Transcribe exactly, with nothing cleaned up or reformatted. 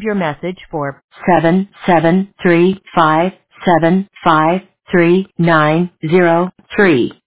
your message for seven seven three five seven five three nine zero three.